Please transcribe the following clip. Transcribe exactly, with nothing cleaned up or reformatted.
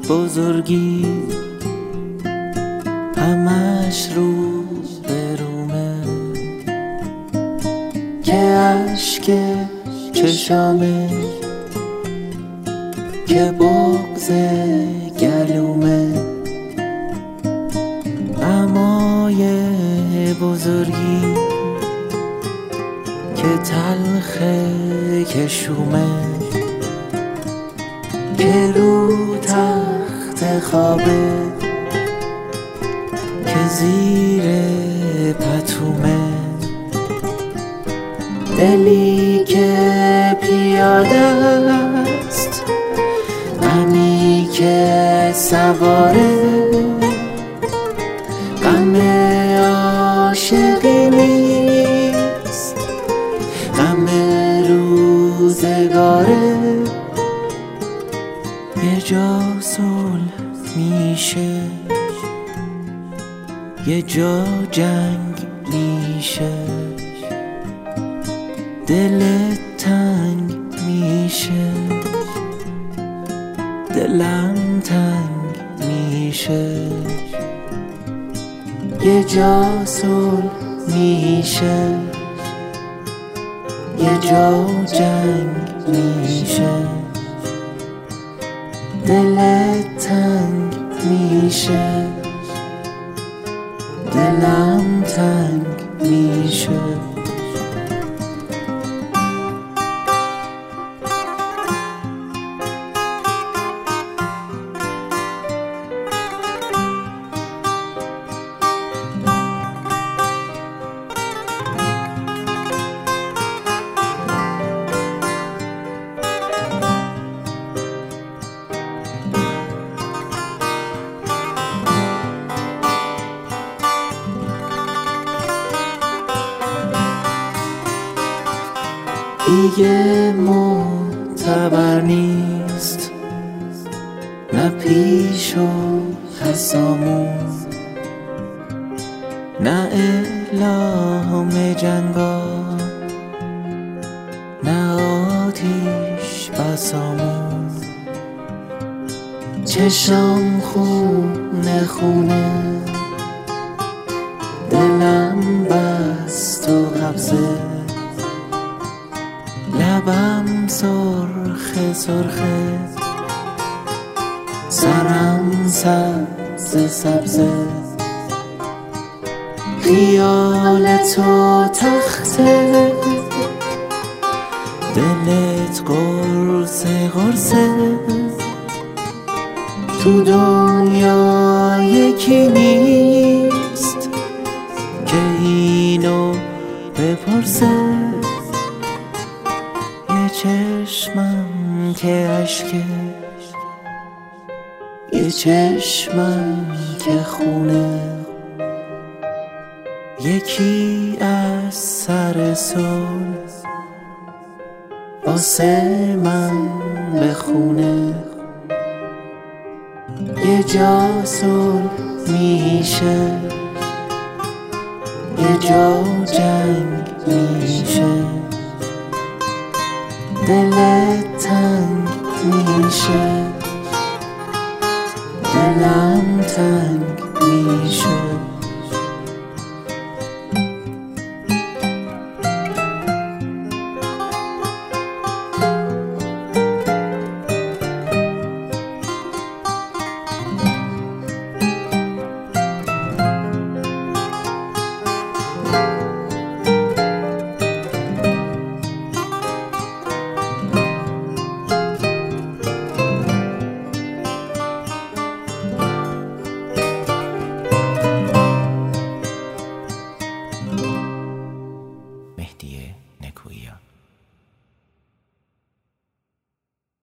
بزرگی همش رو به رومه، که اشک چشامه که بغض گلومه. امای بزرگی که تلخه که شومه، که رو تخت خوابه که زیر پتومه. دلی که پیاده است، غمی که سواره، غم عاشقی نیست، غم روزگاره. یه جا صلح میشه، یه جا جنگ میشه، دلت تنگ میشه، دلم تنگ میشه. یه جا صلح میشه، یه جا جنگ میشه، دلت تنگ میشه، دلم تنگ میشه. دیگه معتبر نیست، نه پیش و حسامون، نه اعلام جنگا، نه آتیش بسامون. چشم خونه خونه، دلم بست و قبضه، لبم سرخ سرخه، سرم سبز سبزه. خیال تو تخته، دلت قرصه قرصه. تو دنیا یکی نیست که اینو بپرسه. یه چشمم که اشکش، یه چشمم که خونه، یکی از سر صلح واسه من بخونه. یه جا صلح میشه، یه جا جنگ میشه، دلت تنگ میشه، دلم تنگ میشه. مهدی نکوییان.